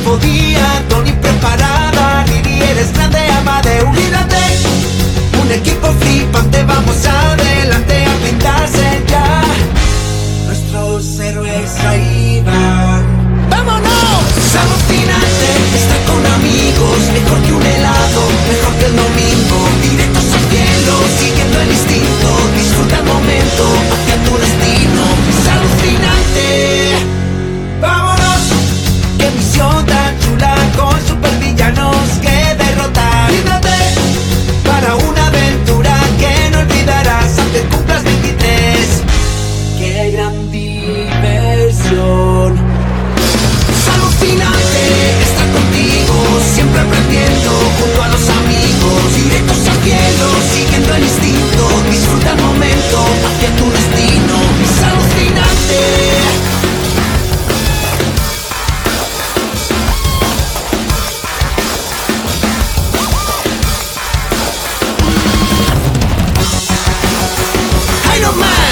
podía, Tony preparada, Riri eres grande, amade, olvídate. Un equipo flipante, vamos adelante a brindarse ya. Nuestros héroes ahí van. ¡Vámonos! Es alucinante estar con amigos, mejor que un helado, mejor que el domingo. Directos al cielo, siguiendo el instinto, disfruta el momento, hacia tu destino. Es alucinante. ¡Vámonos! ¡Qué misión tan chula con supervillanos que derrotar! ¡Ríndate! Para una aventura que no olvidarás aunque cumplas 23. ¡Qué gran diversión! Es alucinante estar contigo, siempre aprendiendo junto a los amigos. Directos al cielo, siguiendo el instinto, disfruta el momento, hacia tu destino. Es alucinante. Iron Man.